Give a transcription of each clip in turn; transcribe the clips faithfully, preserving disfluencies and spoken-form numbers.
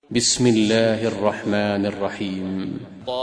بسم الله الرحمن الرحيم.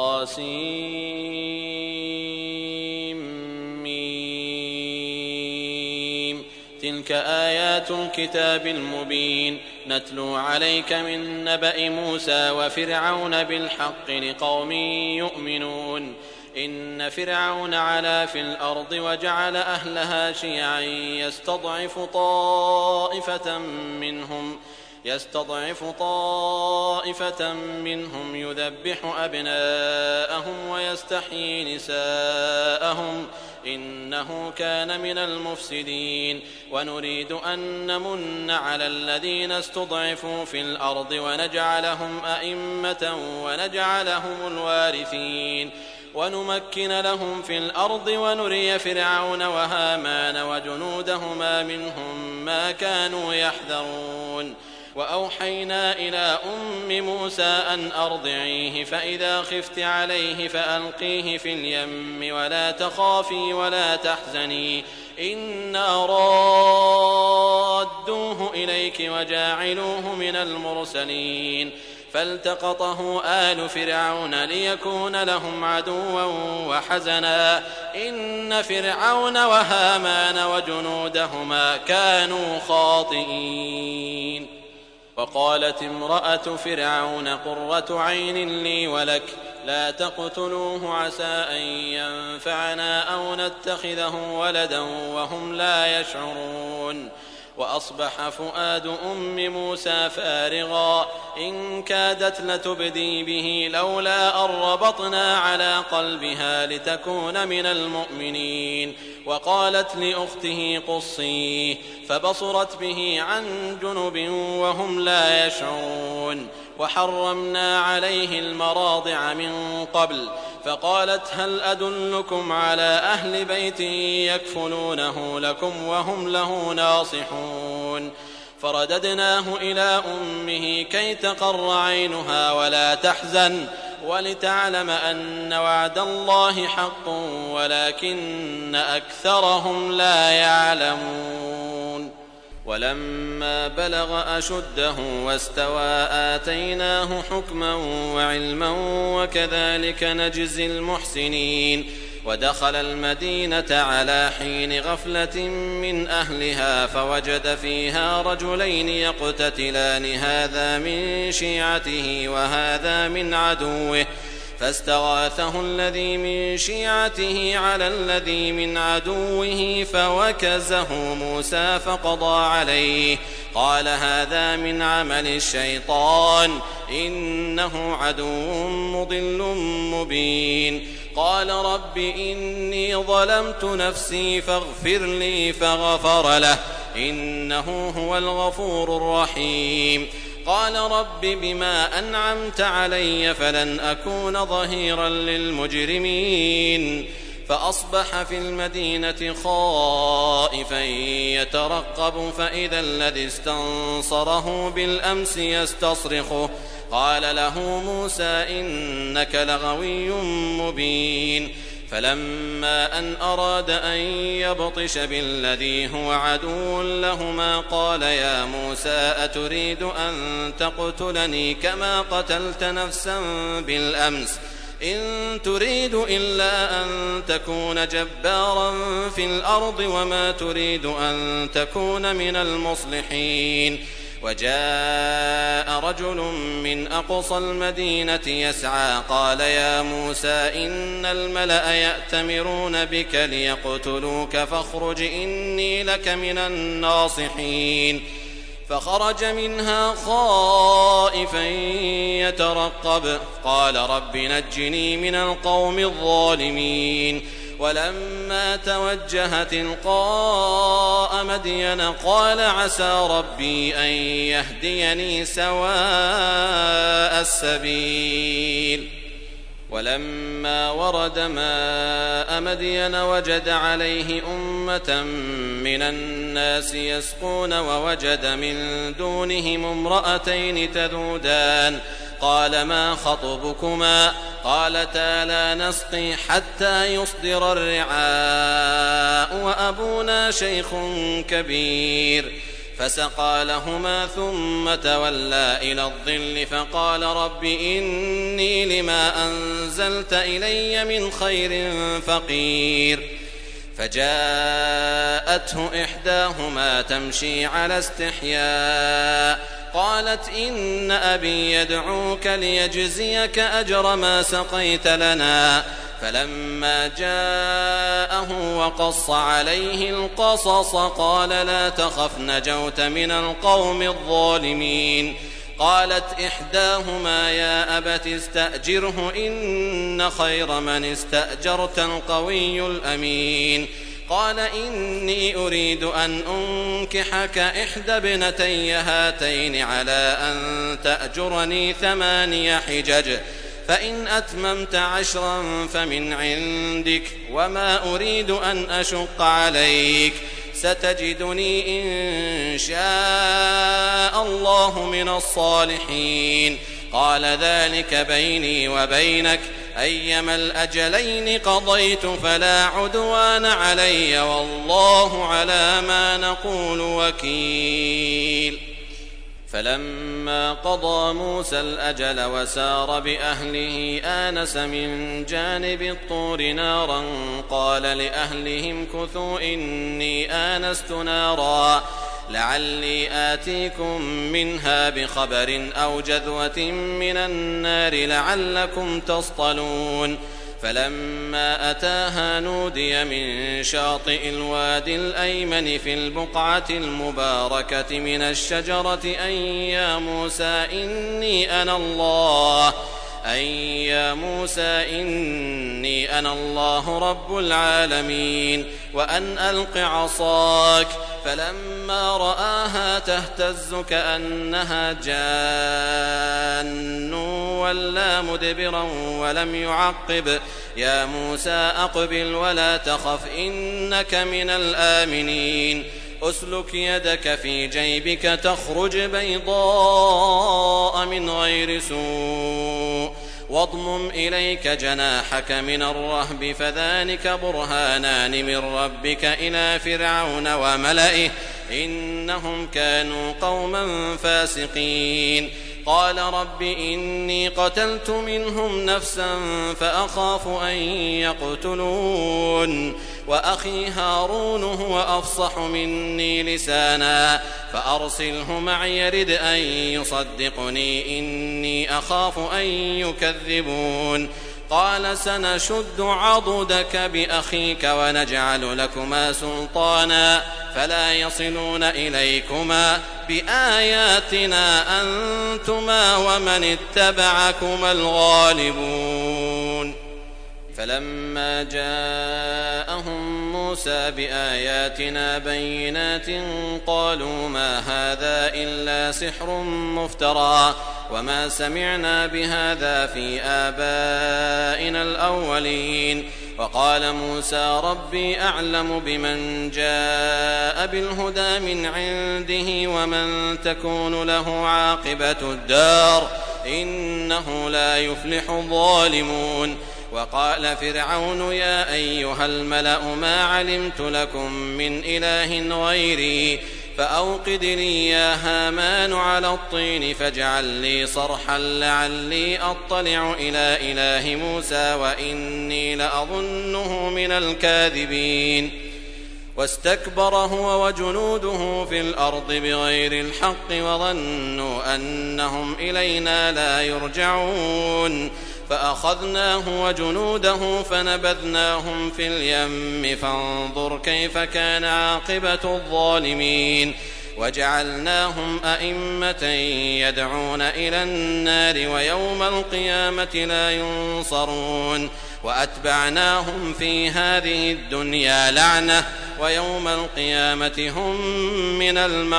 طاسيم. تلك آيات الكتاب المبين نتلو عليك من نبأ موسى وفرعون بالحق لقوم يؤمنون. إن فرعون علا في الأرض وجعل أهلها شيعا يستضعف طائفة منهم يستضعف طائفة منهم يذبح أبناءهم ويستحيي نساءهم إنه كان من المفسدين. ونريد أن نمن على الذين استضعفوا في الأرض ونجعلهم أئمة ونجعلهم الوارثين ونمكن لهم في الأرض ونري فرعون وهامان وجنودهما منهم ما كانوا يحذرون. وأوحينا إلى أم موسى أن أرضعيه فإذا خفت عليه فألقيه في اليم ولا تخافي ولا تحزني إنا رادوه إليك وجاعلوه من المرسلين. فالتقطه آل فرعون ليكون لهم عدوا وحزنا إن فرعون وهامان وجنودهما كانوا خاطئين. وقالت امرأة فرعون قرة عين لي ولك لا تقتلوه عسى أن ينفعنا أو نتخذه ولدا وهم لا يشعرون. وأصبح فؤاد أم موسى فارغا إن كادت لتبدي به لولا أن ربطنا على قلبها لتكون من المؤمنين. وقالت لأخته قصيه فبصرت به عن جنب وهم لا يشعرون. وحرمنا عليه المراضع من قبل فقالت هل أدلكم على أهل بيت يكفلونه لكم وهم له ناصحون. فرددناه إلى أمه كي تقر عينها ولا تحزن ولتعلم أن وعد الله حق ولكن أكثرهم لا يعلمون. ولما بلغ أشده واستوى آتيناه حكما وعلما وكذلك نجزي المحسنين. ودخل المدينة على حين غفلة من أهلها فوجد فيها رجلين يقتتلان هذا من شيعته وهذا من عدوه فاستغاثه الذي من شيعته على الذي من عدوه فوكزه موسى فقضى عليه قال هذا من عمل الشيطان إنه عدو مضل مبين. قال رب إني ظلمت نفسي فاغفر لي فغفر له إنه هو الغفور الرحيم. قال رب بما أنعمت علي فلن أكون ظهيرا للمجرمين. فأصبح في المدينة خائفا يترقب فإذا الذي استنصره بالأمس يستصرخه قال له موسى إنك لغوي مبين. فلما أن أراد أن يبطش بالذي هو عدو لهما قال يا موسى أتريد أن تقتلني كما قتلت نفسا بالأمس إن تريد إلا أن تكون جبارا في الأرض وما تريد أن تكون من المصلحين. وجاء رجل من أقصى المدينة يسعى قال يا موسى إن الملأ يأتمرون بك ليقتلوك فاخرج إني لك من الناصحين. فخرج منها خائفا يترقب قال رب نجني من القوم الظالمين. ولما توجه تلقاء مدين قال عسى ربي أن يهديني سواء السبيل. ولما ورد ماء مدين وجد عليه أمة من الناس يسقون ووجد من دونهم امرأتين تذودان قال ما خطبكما قالتا لا نسقي حتى يصدر الرعاء وأبونا شيخ كبير. فسقى لهما ثم تولى إلى الظل فقال رب إني لما أنزلت إلي من خير فقير. فجاءته إحداهما تمشي على استحياء قالت إن أبي يدعوك ليجزيك أجر ما سقيت لنا. فلما جاءه وقص عليه القصص قال لا تخف نجوت من القوم الظالمين. قالت إحداهما يا أبت استأجره إن خير من استأجرت القوي الأمين. قال إني أريد أن أنكحك إحدى ابنتي هاتين على أن تأجرني ثماني حجج فإن أتممت عشرا فمن عندك وما أريد أن أشق عليك ستجدني إن شاء الله من الصالحين. قال ذلك بيني وبينك أيما الأجلين قضيت فلا عدوان علي والله على ما نقول وكيل. فلما قضى موسى الأجل وسار بأهله آنس من جانب الطور نارا قال لأهلهم كثوا إني آنست نارا لعلي آتيكم منها بخبر أو جذوة من النار لعلكم تصطلون. فلما أتاها نودي من شاطئ الوادي الأيمن في البقعة المباركة من الشجرة أن يا موسى إني أنا الله أن يا موسى إني أنا الله رب العالمين وأن ألق عصاك. فلما رآها تهتز كأنها جان ولا مدبرا ولم يعقب يا موسى أقبل ولا تخف إنك من الآمنين. أسلك يدك في جيبك تخرج بيضاء من غير سوء واضمم إليك جناحك من الرهب فذلك برهانان من ربك إلى فرعون وملئه إنهم كانوا قوما فاسقين. قال رب إني قتلت منهم نفسا فأخاف أن يقتلون وأخي هارون هو أفصح مني لسانا فأرسله معي يرد أن يصدقني إني أخاف أن يكذبون. قال سنشد عضدك بأخيك ونجعل لكما سلطانا فلا يصلون إليكما بآياتنا أنتما ومن اتبعكما الغالبون. فلما جاءهم موسى بآياتنا بينات قالوا ما هذا إلا سحر مفترى وما سمعنا بهذا في آبائنا الأولين. وقال موسى ربي أعلم بمن جاء بالهدى من عنده ومن تكون له عاقبة الدار إنه لا يفلح الظالمون. وقال فرعون يا أيها الملأ ما علمت لكم من إله غيري فأوقد لي يا هامان على الطين فاجعل لي صرحا لعلي أطلع إلى إله موسى وإني لأظنه من الكاذبين. واستكبر هو وجنوده في الأرض بغير الحق وظنوا أنهم إلينا لا يرجعون فأخذناه وجنوده فنبذناهم في اليم فانظر كيف كان عاقبة الظالمين. وجعلناهم أئمة يدعون إلى النار ويوم القيامة لا ينصرون وأتبعناهم في هذه الدنيا لعنة ويوم القيامة هم من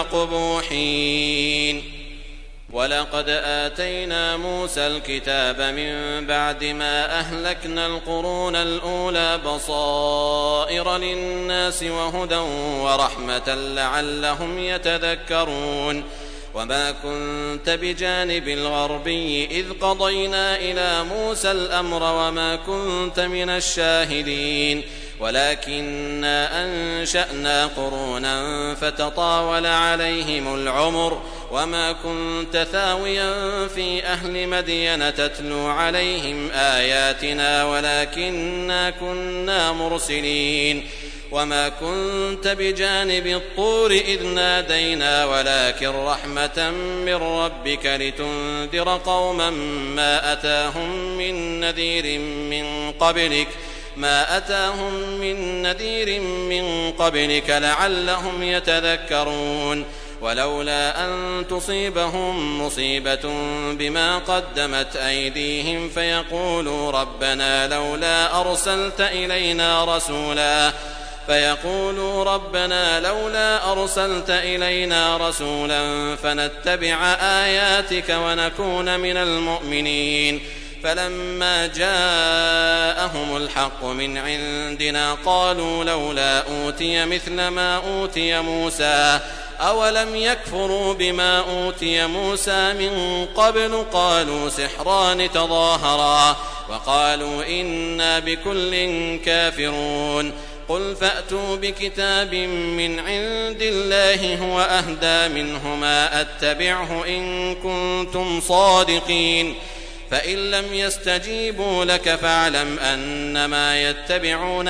المقبوحين. ولقد آتينا موسى الكتاب من بعد ما أهلكنا القرون الأولى بصائر للناس وهدى ورحمة لعلهم يتذكرون. وما كنت بجانب الغربي إذ قضينا إلى موسى الأمر وما كنت من الشاهدين ولكننا أنشأنا قرونا فتطاول عليهم العمر وما كنت ثاويا في أهل مدين تتلو عليهم آياتنا ولكننا كنا مرسلين وما كنت بجانب الطور إذ نادينا ولكن رحمة من ربك لتنذر قوما ما أتاهم من نذير من قبلك ما أتاهم من نذير من قبلك لعلهم يتذكرون ولولا أن تصيبهم مصيبة بما قدمت أيديهم فيقولوا ربنا لولا أرسلت إلينا رسولا فيقولوا ربنا لولا أرسلت إلينا رسولا فنتبع آياتك ونكون من المؤمنين فلما جاءهم الحق من عندنا قالوا لولا أوتي مثل ما أوتي موسى أولم يكفروا بما أوتي موسى من قبل قالوا سحران تظاهرا وقالوا إنا بكل كافرون قل فأتوا بكتاب من عند الله هو أهدى منهما أتبعه إن كنتم صادقين فإن لم يستجيبوا لك فاعلم أنما يتبعون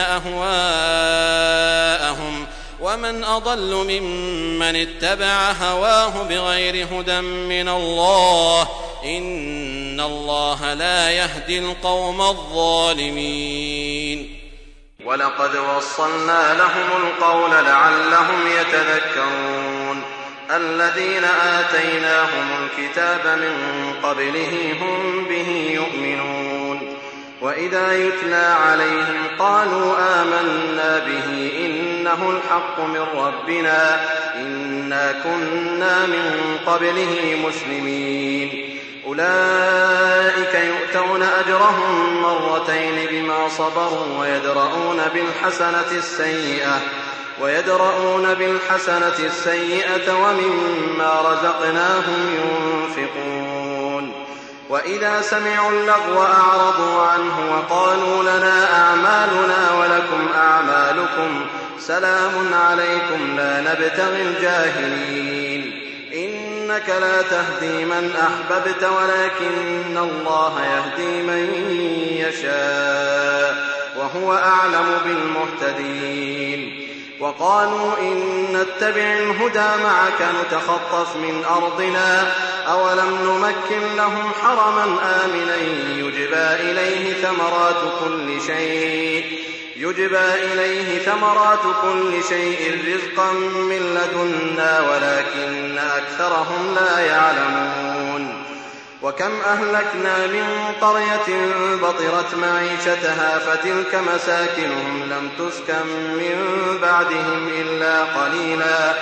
أهواءهم ومن أضل ممن اتبع هواه بغير هدى من الله إن الله لا يهدي القوم الظالمين ولقد وصلنا لهم القول لعلهم يتذكرون الذين آتيناهم الكتاب من قبله هم به يؤمنون وإذا يتلى عليهم قالوا آمنا به إنه الحق من ربنا إنا كنا من قبله مسلمين أولئك يؤتون أجرهم مرتين بما صبروا ويدرؤون بالحسنة السيئة ويدرؤون بالحسنة السيئة ومما رزقناهم ينفقون وإذا سمعوا اللغو أعرضوا عنه وقالوا لنا أعمالنا ولكم أعمالكم سلام عليكم لا نبتغي الجاهلين إنك لا تهدي من أحببت ولكن الله يهدي من يشاء وهو أعلم بالمهتدين وقالوا إن نتبع الهدى معك نتخطف من أرضنا أولم نمكن لهم حرما آمنا يجبى إليه ثمرات كل شيء يجبى إليه ثمرات كل شيء رزقا من لدنا ولكن أكثرهم لا يعلمون وكم أهلكنا من قرية بطرت معيشتها فتلك مساكنهم لم تسكن من بعدهم إلا قليلا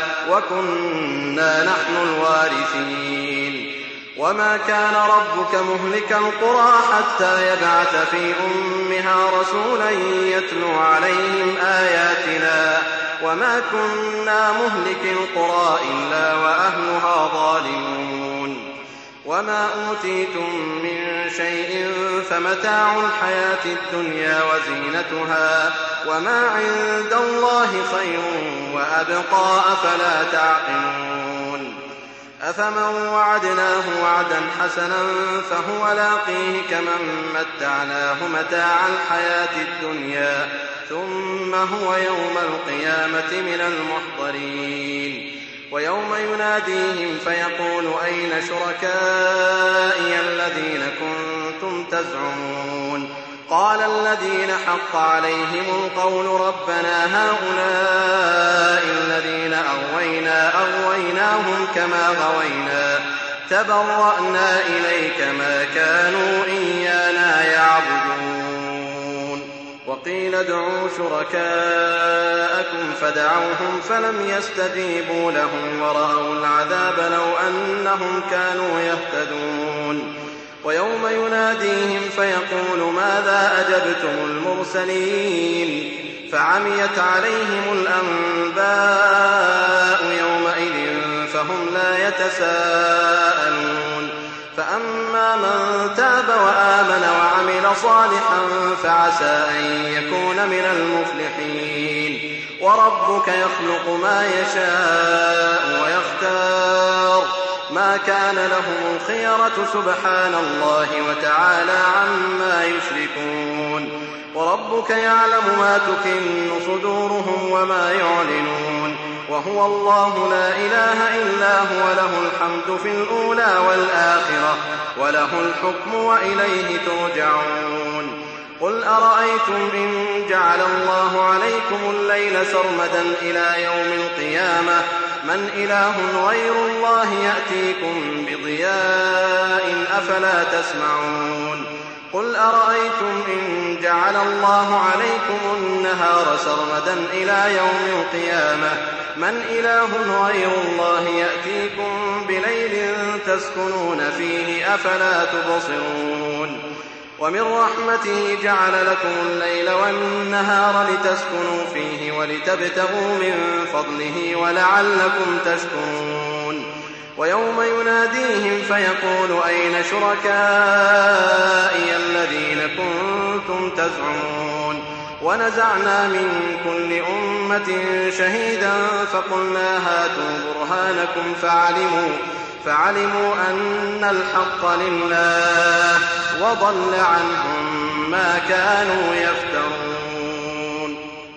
وكنا نحن الوارثين وما كان ربك مهلك القرى حتى يبعث في أمها رسولا يتلو عليهم آياتنا وما كنا مهلك القرى إلا وأهلها ظالمون وما أوتيتم من شيء فمتاع الحياة الدنيا وزينتها وما عند الله خير وأبقى أفلا تعقلون أفمن وعدناه وعدا حسنا فهو لاقيه كمن متعناه متاع الحياة الدنيا ثم هو يوم القيامة من المحضرين ويوم يناديهم فيقول أين شركائي الذين كنتم تزعمون قال الذين حق عليهم القول ربنا هؤلاء الذين أغوينا أغويناهم كما غوينا تبرأنا إليك ما كانوا إيانا يعبدون وقيل ادعوا شركاءكم فدعوهم فلم يستجيبوا لهم ورأوا العذاب لو أنهم كانوا يهتدون ويوم يناديهم فيقول ماذا أجبتم المرسلين فعميت عليهم الأنباء يومئذ فهم لا يتساءلون فأما من تاب وآمن وعمل صالحا فعسى أن يكون من المفلحين. وربك يخلق ما يشاء ويختار ما كان لهم الخيرة سبحان الله وتعالى عما يشركون. وربك يعلم ما تكن صدورهم وما يعلنون، وهو الله لا إله إلا هو له الحمد في الأولى والآخرة وله الحكم وإليه ترجعون. قل أرأيتم إن جعل الله عليكم الليل سرمدا إلى يوم القيامة من إله غير الله يأتيكم بضياء أفلا تسمعون. قل أرأيتم إن جعل الله عليكم النهار سرمدا إلى يوم القيامة من إله غير الله يأتيكم بليل تسكنون فيه أفلا تبصرون. ومن رحمته جعل لكم الليل والنهار لتسكنوا فيه ولتبتغوا من فضله ولعلكم تشكرون. ويوم يناديهم فيقول أين شركائي الذين كنتم تزعمون. ونزعنا من كل أمة شهيدا فقلنا هاتوا برهانكم فعلموا, فعلموا أن الحق لله وضل عنهم ما كانوا يفترون.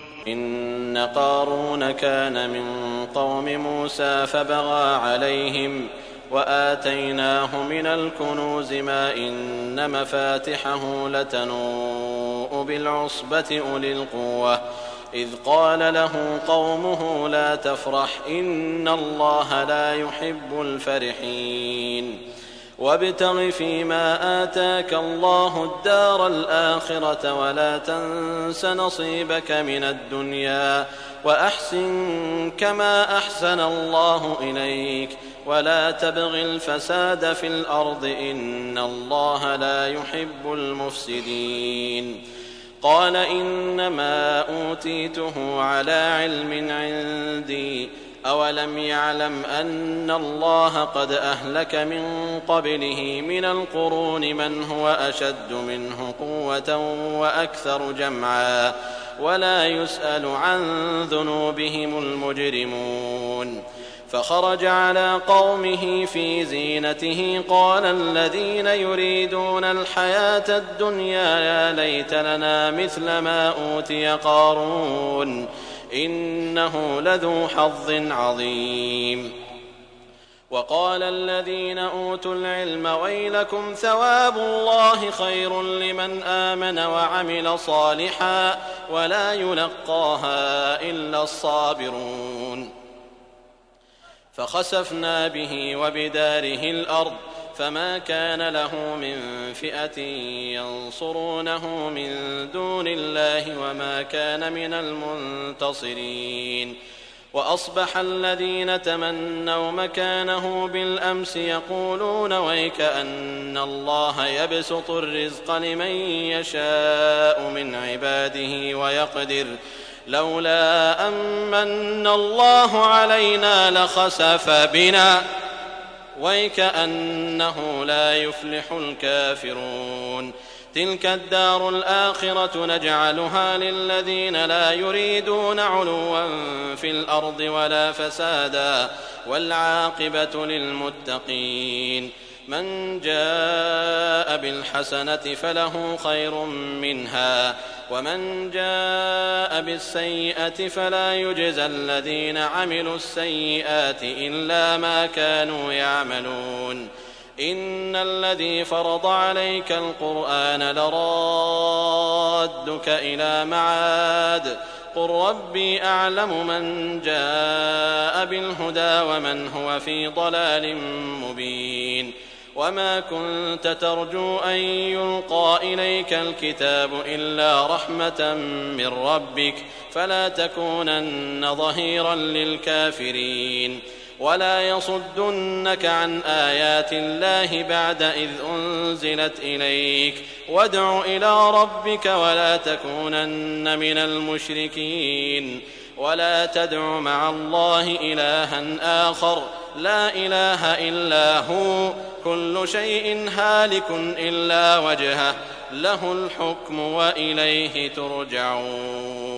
إن قارون كان من قوم موسى فبغى عليهم وآتيناه من الكنوز ما إن مفاتحه لتنوء بالعصبة أولي القوة إذ قال له قومه لا تفرح إن الله لا يحب الفرحين. وابتغ فيما آتاك الله الدار الآخرة ولا تنس نصيبك من الدنيا وأحسن كما أحسن الله إليك ولا تبغ الفساد في الأرض إن الله لا يحب المفسدين. قال إنما أوتيته على علم عندي أولم يعلم أن الله قد أهلك من قبله من القرون من هو أشد منه قوة وأكثر جمعا ولا يسأل عن ذنوبهم المجرمون. فخرج على قومه في زينته قال الذين يريدون الحياة الدنيا يا ليت لنا مثل ما أوتي قارون إنه لذو حظ عظيم. وقال الذين أوتوا العلم ويلكم ثواب الله خير لمن آمن وعمل صالحا ولا يلقاها إلا الصابرون. فخسفنا به وبداره الأرض فما كان له من فئة ينصرونه من دون الله وما كان من المنتصرين. وأصبح الذين تمنوا مكانه بالأمس يقولون ويك أن الله يبسط الرزق لمن يشاء من عباده ويقدر لولا أمن الله علينا لخسف بنا ويكأنه لا يفلح الكافرون. تلك الدار الآخرة نجعلها للذين لا يريدون علوا في الأرض ولا فسادا والعاقبة للمتقين. من جاء بالحسنة فله خير منها ومن جاء بالسيئة فلا يجزى الذين عملوا السيئات إلا ما كانوا يعملون. إن الذي فرض عليك القرآن لرادك إلى معاد قل ربي أعلم من جاء بالهدى ومن هو في ضلال مبين. وما كنت ترجو أن يلقى إليك الكتاب إلا رحمة من ربك فلا تكونن ظهيرا للكافرين. ولا يصدنك عن آيات الله بعد إذ أنزلت إليك وادع إلى ربك ولا تكونن من المشركين. ولا تدع مع الله إلها آخر لا إله إلا هو كل شيء هالك إلا وجهه له الحكم وإليه ترجعون.